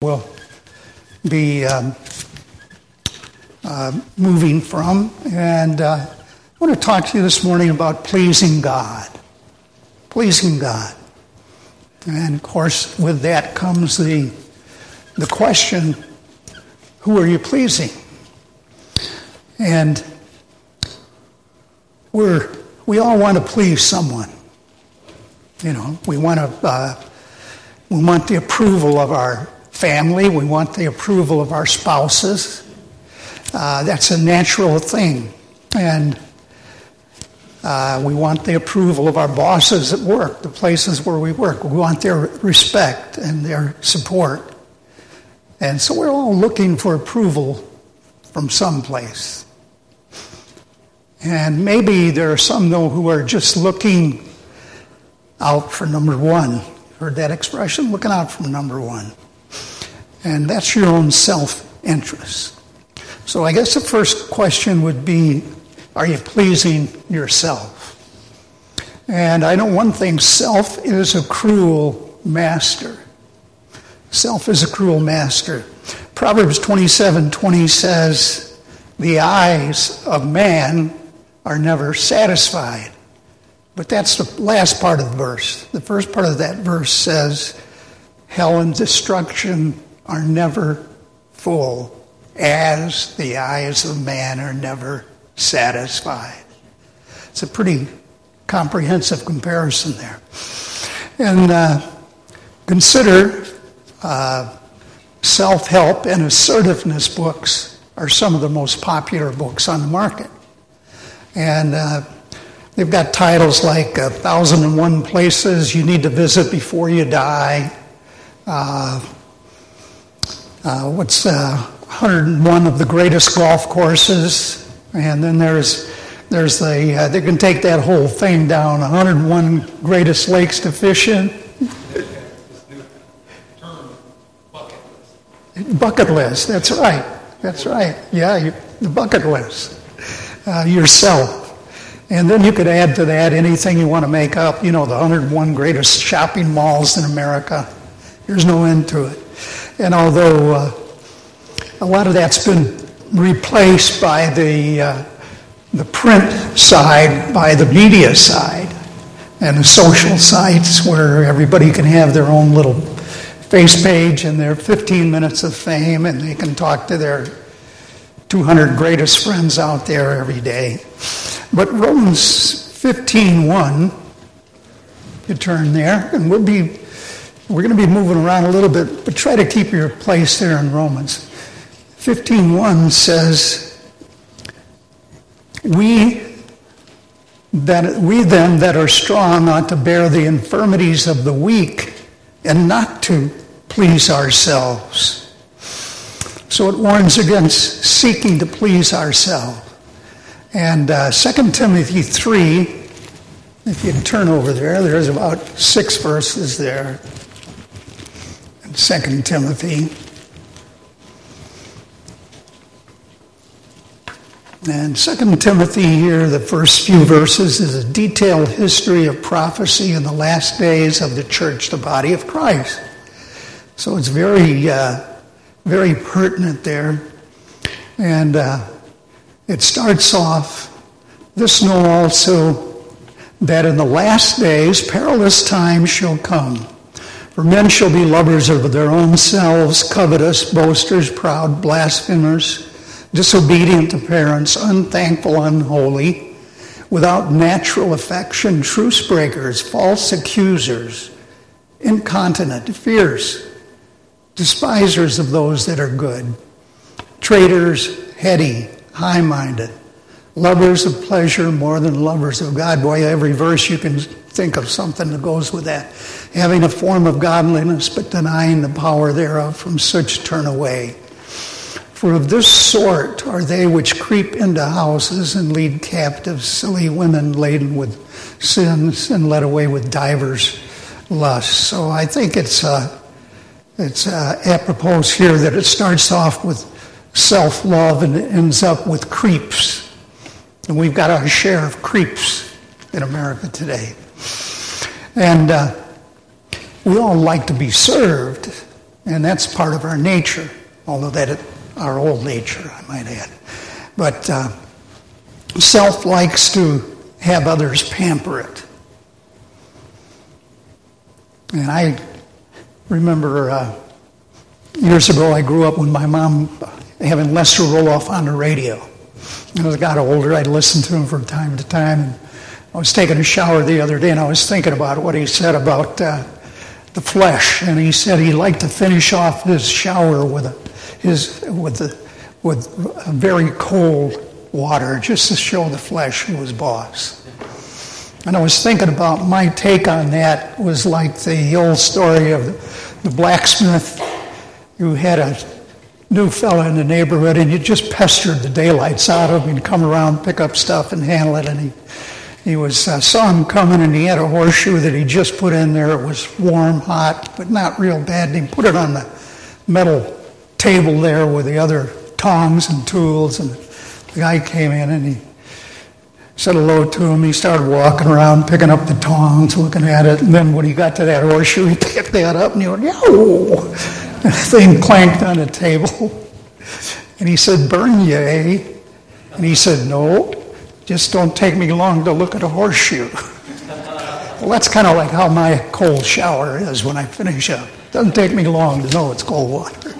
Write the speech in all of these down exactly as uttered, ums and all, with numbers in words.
We'll be um, uh, moving from, and uh, I want to talk to you this morning about pleasing God. Pleasing God. And of course, with that comes the the question, who are you pleasing? And we're we all want to please someone. You know, we want to uh, we want the approval of our family. We want the approval of our spouses. Uh, that's a natural thing. And uh, we want the approval of our bosses at work, the places where we work. We want their respect and their support. And so we're all looking for approval from someplace. And maybe there are some, though, who are just looking out for number one. Heard that expression? Looking out for number one. And that's your own self-interest. So I guess the first question would be, are you pleasing yourself? And I know one thing, self is a cruel master. Self is a cruel master. Proverbs twenty-seven twenty says, the eyes of man are never satisfied. But that's the last part of the verse. The first part of that verse says, hell and destruction are never full, as the eyes of man are never satisfied. It's a pretty comprehensive comparison there. And uh, consider uh, self-help and assertiveness books are some of the most popular books on the market. And uh, they've got titles like A Thousand and One Places You Need to Visit Before You Die. Uh, uh, what's uh, one hundred and one of the Greatest Golf Courses. And then there's there's the, uh, they can take that whole thing down, one hundred and one Greatest Lakes to Fish in. Bucket list, that's right. That's right. Yeah, you, the bucket list. Uh, yourself. And then you could add to that anything you want to make up. You know, the one hundred and one greatest shopping malls in America. There's no end to it. And although uh, a lot of that's been replaced by the uh, the print side, by the media side, and the social sites where everybody can have their own little face page and their fifteen minutes of fame, and they can talk to their two hundred greatest friends out there every day. But Romans fifteen one, you turn there, and we'll be, we're going to be moving around a little bit, but try to keep your place there in Romans. fifteen one says, we that we then that are strong ought to bear the infirmities of the weak and not to please ourselves. So it warns against seeking to please ourselves. And uh, Second Timothy three, if you turn over there, there's about six verses there in Second Timothy. And Second Timothy here, the first few verses, is a detailed history of prophecy in the last days of the church, the body of Christ. So it's very, uh, very pertinent there. And uh, it starts off, this know also that in the last days perilous times shall come. For men shall be lovers of their own selves, covetous, boasters, proud, blasphemers, disobedient to parents, unthankful, unholy, without natural affection, truce breakers, false accusers, incontinent, fierce, despisers of those that are good, traitors, heady, high-minded, lovers of pleasure more than lovers of God. Boy, every verse you can think of something that goes with that. Having a form of godliness, but denying the power thereof, from such turn away. For of this sort are they which creep into houses and lead captive silly women laden with sins and led away with divers lusts. So I think it's uh, it's uh, apropos here that it starts off with self-love and it ends up with creeps. And we've got our share of creeps in America today. And uh, we all like to be served. And that's part of our nature, although that is our old nature, I might add. But uh, self likes to have others pamper it. And I remember uh, years ago I grew up with my mom having Lester Roloff on the radio. And as I got older, I'd listen to him from time to time. And I was taking a shower the other day, and I was thinking about what he said about uh, the flesh. And he said he liked to finish off his shower with a, his with a, with a very cold water, just to show the flesh who was boss. And I was thinking about my take on that was like the old story of the blacksmith who had a new fella in the neighborhood, and you just pestered the daylights out of him and come around, pick up stuff, and handle it. And he he was uh, saw him coming, and he had a horseshoe that he just put in there. It was warm, hot, but not real bad. And he put it on the metal table there with the other tongs and tools. And the guy came in, and he said hello to him. He started walking around, picking up the tongs, looking at it. And then when he got to that horseshoe, he picked that up, and he went, yo! And the thing clanked on the table. And he said, burn you, eh? And he said, no, just don't take me long to look at a horseshoe. Well, that's kind of like how my cold shower is when I finish up. Doesn't take me long to know it's cold water.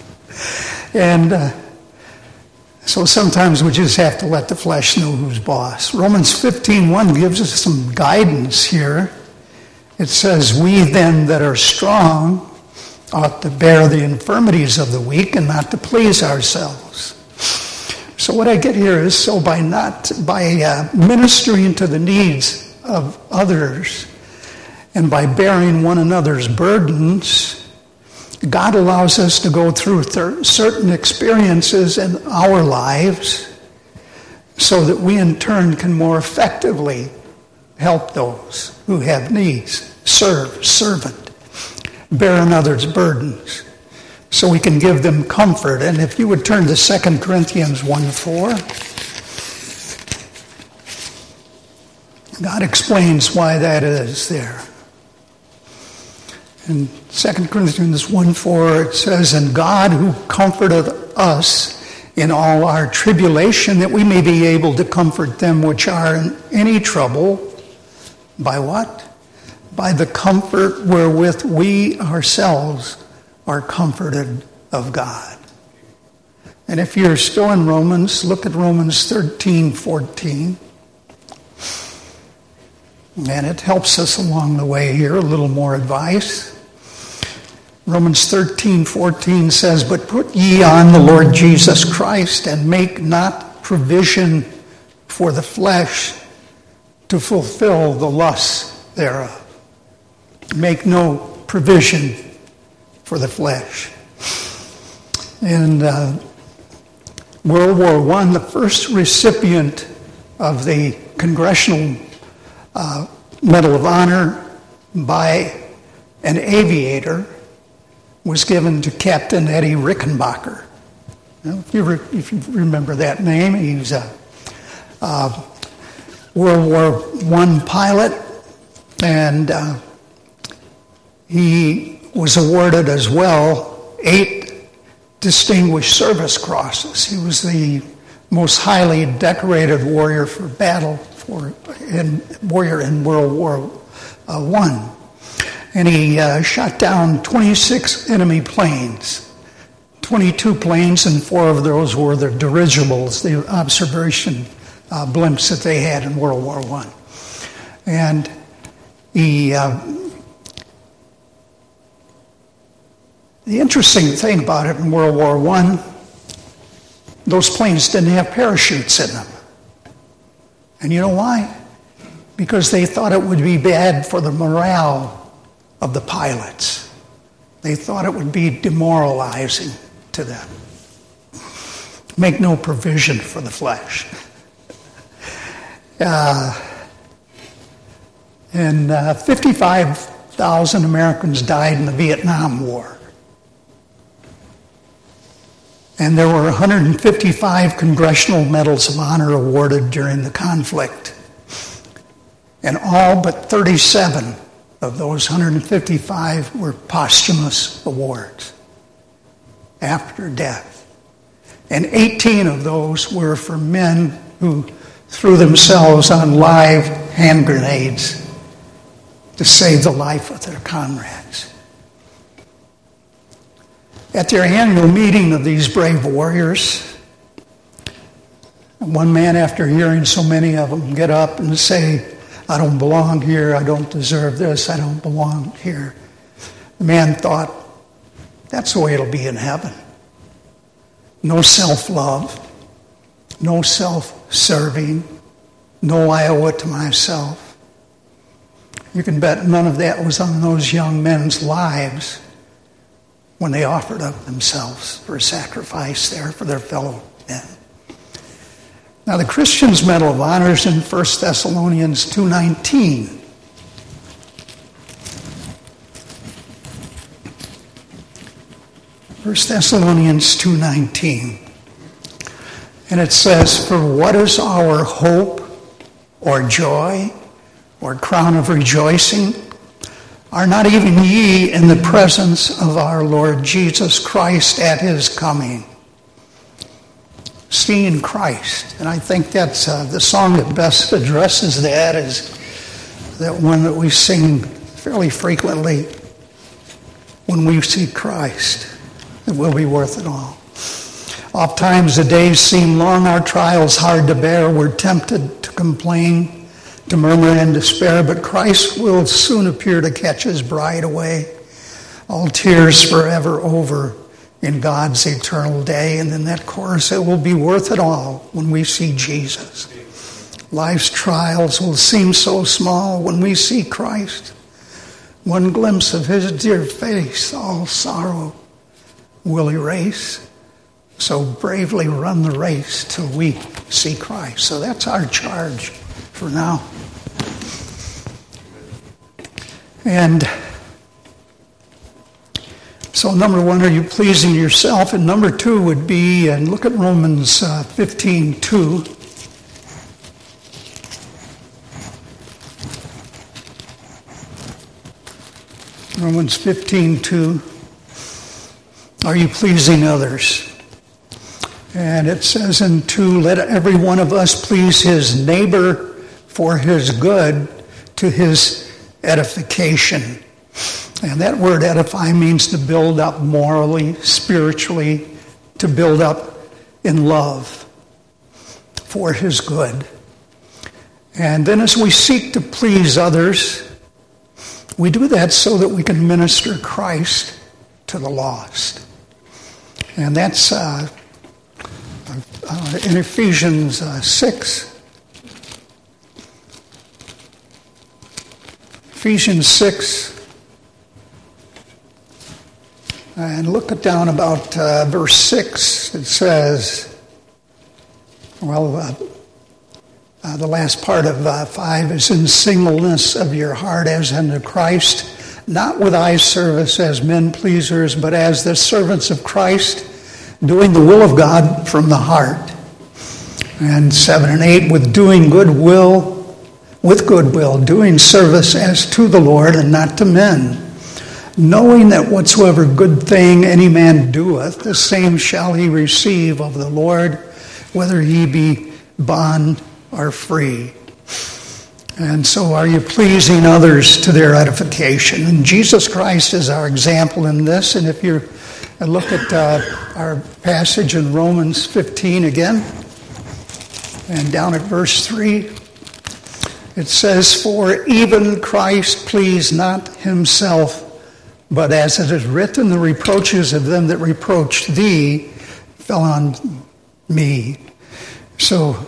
And uh, so sometimes we just have to let the flesh know who's boss. Romans fifteen one gives us some guidance here. It says, we then that are strong ought to bear the infirmities of the weak and not to please ourselves. So what I get here is, so by not by uh, ministering to the needs of others and by bearing one another's burdens, God allows us to go through th- certain experiences in our lives so that we in turn can more effectively help those who have needs, serve, servant, bear another's burdens, so we can give them comfort. And if you would turn to Second Corinthians one four, God explains why that is there. In Second Corinthians one four, it says, and God who comforteth us in all our tribulation, that we may be able to comfort them which are in any trouble, by what? By the comfort wherewith we ourselves are comforted of God. And if you're still in Romans, look at Romans thirteen fourteen. And it helps us along the way here, a little more advice. Romans thirteen fourteen says, but put ye on the Lord Jesus Christ, and make not provision for the flesh to fulfill the lusts thereof. Make no provision for the flesh. In uh, World War One, the first recipient of the Congressional uh, Medal of Honor by an aviator was given to Captain Eddie Rickenbacker. Now, if, you re- if you remember that name, he was a uh, World War One pilot, and uh, he was awarded as well eight Distinguished Service Crosses. He was the most highly decorated warrior for battle for in warrior in World War uh, One, and he uh, shot down twenty-six enemy planes. twenty-two planes, and four of those were the dirigibles, the observation uh, blimps that they had in World War One, and he. Uh, The interesting thing about it in World War One, those planes didn't have parachutes in them. And you know why? Because they thought it would be bad for the morale of the pilots. They thought it would be demoralizing to them. Make no provision for the flesh. Uh, and uh, fifty-five thousand Americans died in the Vietnam War. And there were one hundred fifty-five Congressional Medals of Honor awarded during the conflict. And all but thirty-seven of those one hundred fifty-five were posthumous awards after death. And eighteen of those were for men who threw themselves on live hand grenades to save the life of their comrades. At their annual meeting of these brave warriors, one man, after hearing so many of them get up and say, I don't belong here, I don't deserve this, I don't belong here. The man thought, that's the way it'll be in heaven. No self-love, no self-serving, no I owe it to myself. You can bet none of that was on those young men's lives when they offered up themselves for a sacrifice there for their fellow men. Now, the Christian's Medal of Honor is in First Thessalonians two nineteen. First Thessalonians two nineteen. And it says, for what is our hope or joy or crown of rejoicing? Are not even ye in the presence of our Lord Jesus Christ at his coming? Seeing Christ. And I think that's uh, the song that best addresses that is that one that we sing fairly frequently. When we see Christ, it will be worth it all. Oft times the days seem long, our trials hard to bear. We're tempted to complain, to murmur and despair, but Christ will soon appear to catch his bride away. All tears forever over in God's eternal day. And in that chorus, it will be worth it all when we see Jesus. Life's trials will seem so small when we see Christ. One glimpse of his dear face, all sorrow will erase. So bravely run the race till we see Christ. So that's our charge for now. And so number one, are you pleasing yourself? And number two would be, and look at Romans uh, fifteen two. Romans fifteen two. Are you pleasing others? And it says in two, let every one of us please his neighbor for his good, to his edification. And that word edify means to build up morally, spiritually, to build up in love for his good. And then as we seek to please others, we do that so that we can minister Christ to the lost. And that's uh, uh, in Ephesians uh, six. Ephesians six. And look at down about uh, verse six. It says, well, uh, uh, the last part of uh, five is in singleness of your heart as unto Christ, not with eye service as men pleasers, but as the servants of Christ, doing the will of God from the heart. And seven and eight, with doing good will, with goodwill, doing service as to the Lord and not to men, knowing that whatsoever good thing any man doeth, the same shall he receive of the Lord, whether he be bond or free. And so are you pleasing others to their edification? And Jesus Christ is our example in this. And if you look at uh, our passage in Romans fifteen again, and down at verse three, it says, for even Christ pleased not himself, but as it is written, the reproaches of them that reproached thee fell on me. So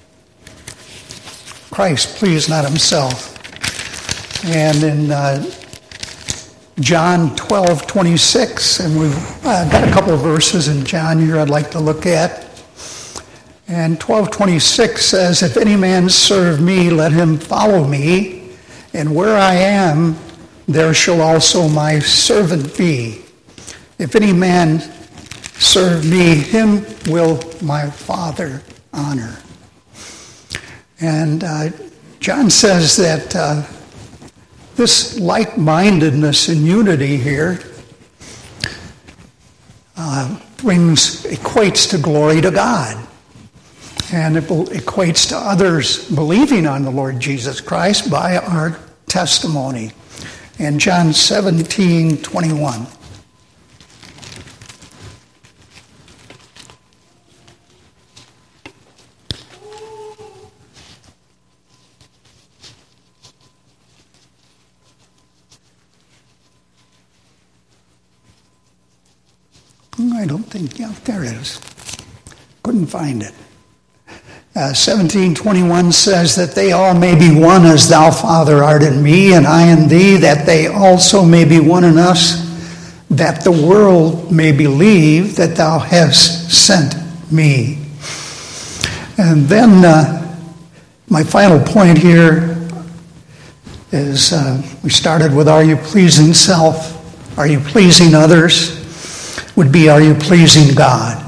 Christ pleased not himself. And in uh, John twelve twenty-six, and we've uh, got a couple of verses in John here I'd like to look at. And twelve twenty-six says, if any man serve me, let him follow me, and where I am, there shall also my servant be. If any man serve me, him will my Father honor. And uh, John says that uh, this like-mindedness and unity here uh, brings, equates to glory to God. And it equates to others believing on the Lord Jesus Christ by our testimony. In John seventeen twenty-one. I don't think, yeah, there it is. Couldn't find it. Uh, seventeen twenty-one says that they all may be one as thou, Father, art in me, and I in thee, that they also may be one in us, that the world may believe that thou hast sent me. And then uh, my final point here is uh, we started with, are you pleasing self? Are you pleasing others? Would be, are you pleasing God?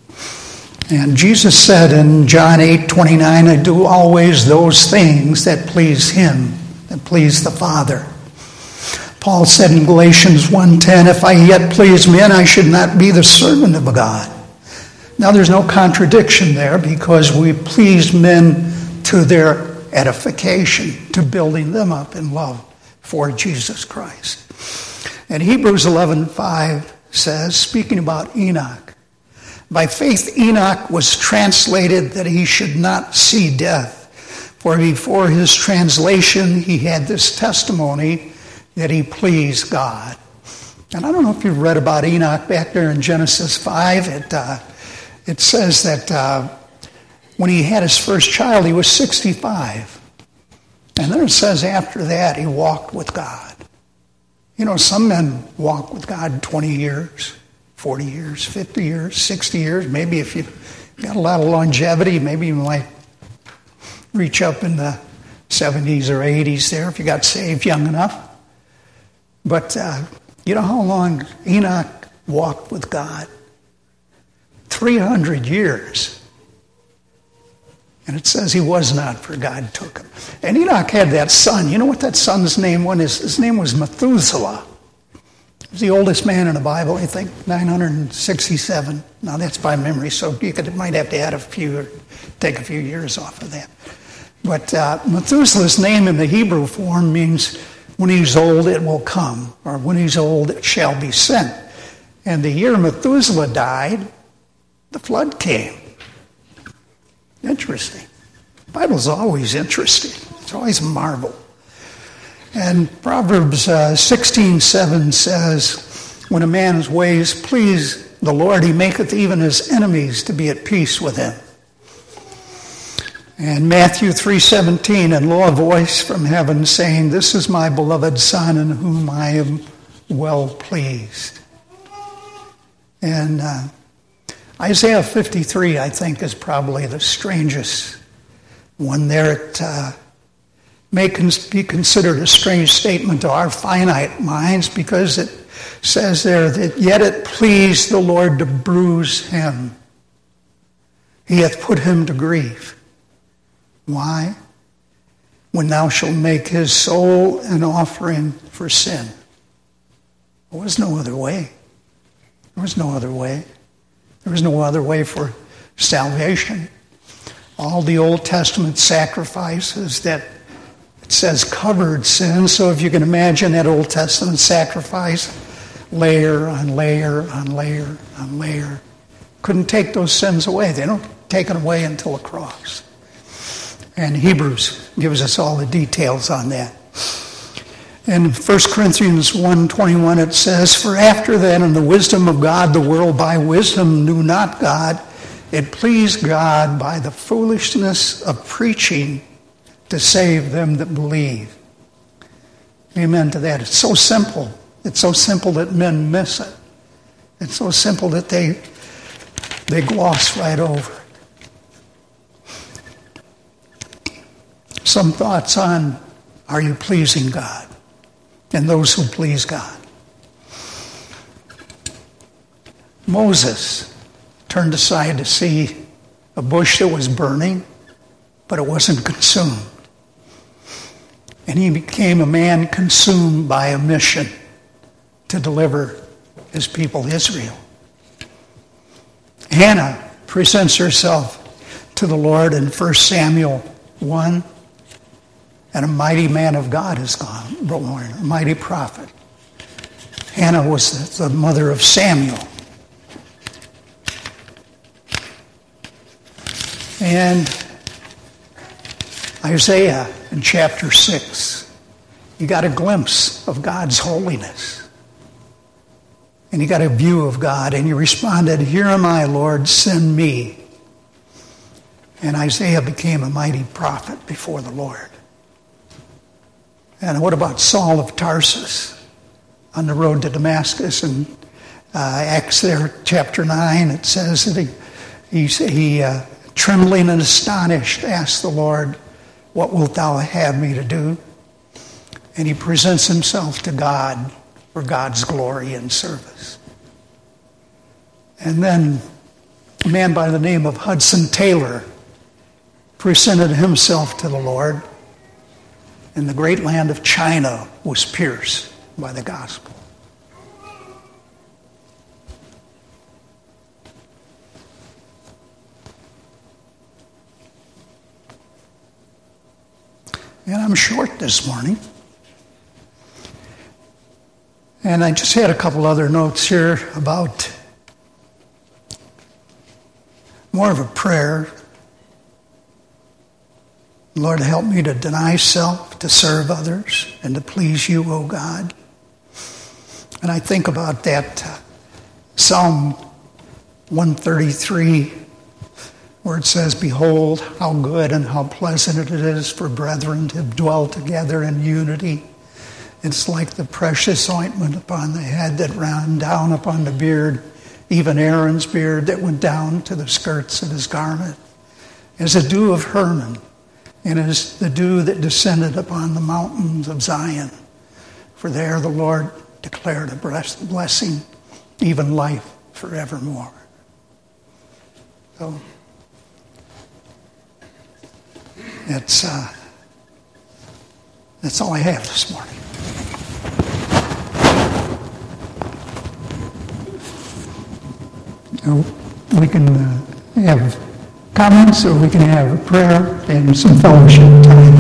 And Jesus said in John eight twenty-nine, I do always those things that please him, that please the Father. Paul said in Galatians one ten, if I yet please men, I should not be the servant of God. Now there's no contradiction there, because we please men to their edification, to building them up in love for Jesus Christ. And Hebrews eleven five says, speaking about Enoch, by faith Enoch was translated that he should not see death. For before his translation, he had this testimony that he pleased God. And I don't know if you've read about Enoch back there in Genesis five. It, uh, it says that uh, when he had his first child, he was sixty-five. And then it says after that, he walked with God. You know, some men walk with God twenty years, forty years, fifty years, sixty years. Maybe if you've got a lot of longevity, maybe you might reach up in the seventies or eighties there if you got saved young enough. But uh, you know how long Enoch walked with God? three hundred years. And it says he was not, for God took him. And Enoch had that son. You know what that son's name was? His name was Methuselah. He was the oldest man in the Bible, I think, nine hundred sixty-seven. Now that's by memory, so you could, might have to add a few, or take a few years off of that. But uh, Methuselah's name in the Hebrew form means, when he's old, it will come, or when he's old, it shall be sent. And the year Methuselah died, the flood came. Interesting. The Bible's always interesting. It's always a marvel. And Proverbs uh, sixteen seven says, when a man's ways please the Lord, he maketh even his enemies to be at peace with him. And Matthew three seventeen, and lo, a voice from heaven saying, this is my beloved Son, in whom I am well pleased. And uh, Isaiah fifty-three, I think, is probably the strangest one there. It uh, may cons- be considered a strange statement to our finite minds, because it says there that yet it pleased the Lord to bruise him. He hath put him to grief. Why? When thou shalt make his soul an offering for sin. There was no other way. There was no other way. There was no other way for salvation. All the Old Testament sacrifices that it says covered sin. So if you can imagine that Old Testament sacrifice, layer on layer on layer on layer, couldn't take those sins away. They don't take it away until the cross. And Hebrews gives us all the details on that. In First Corinthians one twenty-one it says, for after that in the wisdom of God, the world by wisdom knew not God. It pleased God by the foolishness of preaching to save them that believe. Amen to that. It's so simple. It's so simple that men miss it. It's so simple that they, they gloss right over it. Some thoughts on, are you pleasing God? And those who please God. Moses turned aside to see a bush that was burning, but it wasn't consumed. And he became a man consumed by a mission to deliver his people Israel. Hannah presents herself to the Lord in First Samuel one, and a mighty man of God is gone, born, a mighty prophet. Hannah was the mother of Samuel. And Isaiah in chapter six, you got a glimpse of God's holiness. And you got a view of God, and you responded, "Here am I, Lord, send me." And Isaiah became a mighty prophet before the Lord. And what about Saul of Tarsus on the road to Damascus? In uh, Acts there, chapter nine, it says that he, he, he uh, trembling and astonished, asked the Lord, "What wilt thou have me to do?" And he presents himself to God for God's glory and service. And then a man by the name of Hudson Taylor presented himself to the Lord, and the great land of China was pierced by the gospel. And I'm short this morning. And I just had a couple other notes here about more of a prayer. Lord, help me to deny self, to serve others, and to please you, O God. And I think about that uh, Psalm one thirty-three, where it says, "Behold, how good and how pleasant it is for brethren to dwell together in unity. It's like the precious ointment upon the head that ran down upon the beard, even Aaron's beard that went down to the skirts of his garment, as a dew of Hermon, and as the dew that descended upon the mountains of Zion. For there the Lord declared a blessing, even life forevermore." So that's uh, that's all I have this morning. We can uh, have comments, or we can have a prayer and some fellowship time.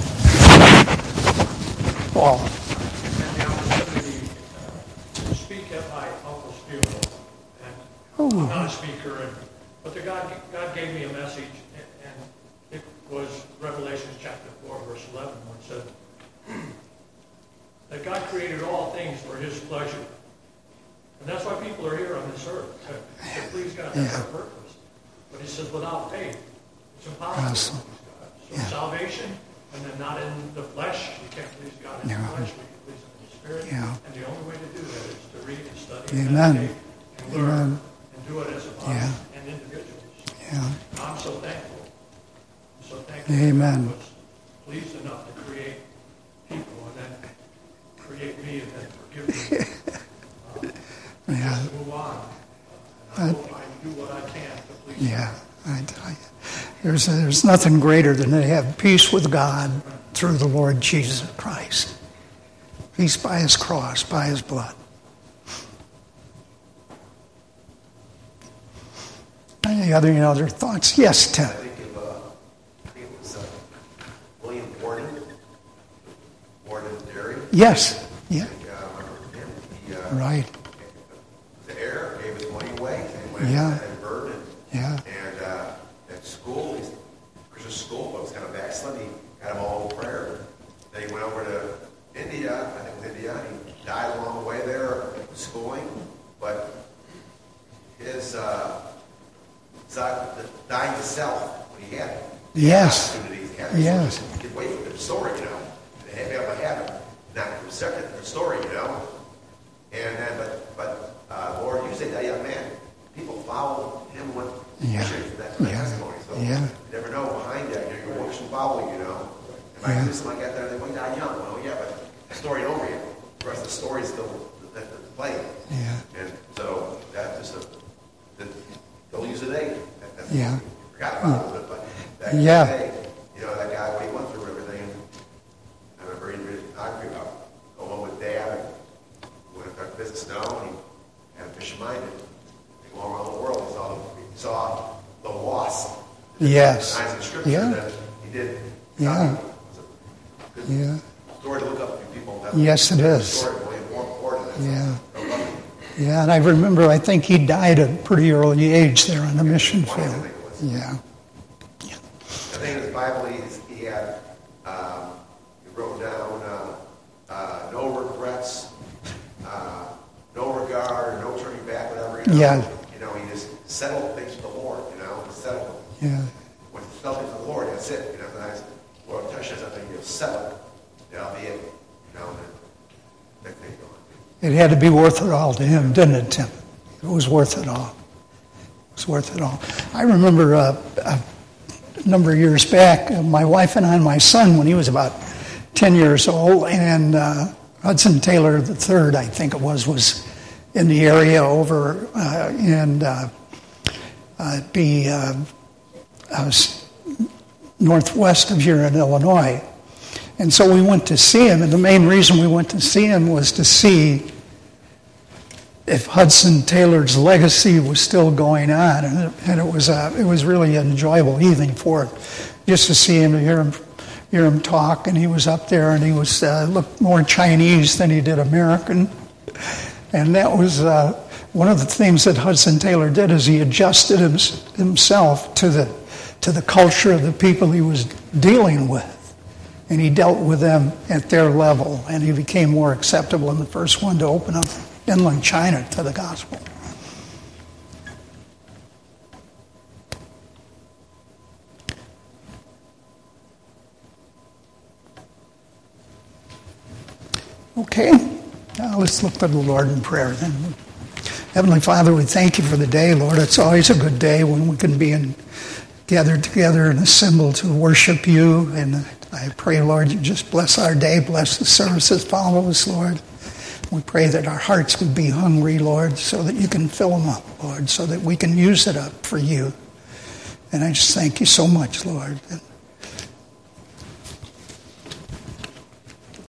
Paul. And the opportunity to speak at my uncle's funeral. And Oh. I'm not a speaker, and, but the God, God gave me a message, and, and it was Revelation chapter four, verse eleven, where it said that God created all things for his pleasure. And that's why people are here on this earth, to, to please God. That's Yeah. our purpose. But he says without faith, it's impossible Awesome. to please God. So Yeah. salvation, and then not in the flesh. You can't please God in Yeah. the flesh. We can please him in the spirit. Yeah. And the only way to do that is to read and study and Amen. meditate and learn Amen. and do it as a body Yeah. and individuals. Yeah. I'm so thankful. I'm so thankful. Amen. God was pleased enough to create people and then create me and then forgive me. Yeah. Just to move on. Uh, and I hope I do what I can to please Yeah. I tell you, there's there's nothing greater than to have peace with God through the Lord Jesus Christ. Peace by his cross, by his blood. Any other, any other thoughts? Yes, Tim. I think of, uh, I think it was uh, William Borden, Borden Dairy. Yes. Yeah. I think, uh, I remember him. He, uh, Right. the heir gave his money away and went Yeah. and burned it. Yeah. And uh, at school, he's Christian school, but was kind of backsliding. He got him all in prayer. Then he went over to India. I think it was India. He died along the way there, schooling. But his uh, dying to self when he had it. Yes. Opportunities he had. Yes. You could wait for the story, you know. And have have a habit, not for a second, the story, you know. And then, but but uh, Lord, you say that young man, people follow him with Yeah. missions, that kind of Yeah. testimony. So Yeah. you never know behind that. You know, your works will follow you, you know. If I Yeah. do something like that, there, they might die young. Well, yeah, but the story ain't over yet. The rest of the story is still the, the, the play. Yeah. And so that's just a, the, don't use it eight. That, that's Yeah. Forgot about it, but back Yeah. in the day, you know, that guy, what he went through everything. I remember Yes. Signs in Scripture Yeah. that he did. Yeah. Good Yeah. story to look up for people. That Yes, it is. Story really more important than Yeah. that. Yeah, and I remember, I think he died at a pretty early age there on the mission twenties, I field. think it was. Yeah. I think in his Bible he, he had, um, he wrote down uh, uh, no regrets, uh, no regard, no turning back, whatever. You know, Yeah. You know, he just settled things with the Lord. You know, he settled them. Yeah. When he settled things with the Lord, that's it. You know, and I said, Lord, touch us something, you'll settle. That'll be it. You know, and then next thing you go. It had to be worth it all to him, didn't it, Tim? It was worth it all. It was worth it all. I remember uh, a number of years back, uh, my wife and I and my son, when he was about ten years old, and uh, Hudson Taylor the third, I think it was, was in the area over uh, in uh, uh, be uh, uh, northwest of here in Illinois. And so we went to see him, and the main reason we went to see him was to see if Hudson Taylor's legacy was still going on, and it, and it was uh, it was really an enjoyable evening for us, just to see him, to hear him, hear him talk. And he was up there, and he was uh, looked more Chinese than he did American, and that was uh, one of the things that Hudson Taylor did, is he adjusted him, himself to the to the culture of the people he was dealing with. And he dealt with them at their level, and he became more acceptable, and the first one to open up inland China to the gospel. Okay, now let's look to the Lord in prayer then. Heavenly Father, we thank you for the day, Lord. It's always a good day when we can be in, gathered together and assembled to worship you. And I pray, Lord, you just bless our day, bless the services follow us, Lord. We pray that our hearts would be hungry, Lord, so that you can fill them up, Lord, so that we can use it up for you. And I just thank you so much, Lord.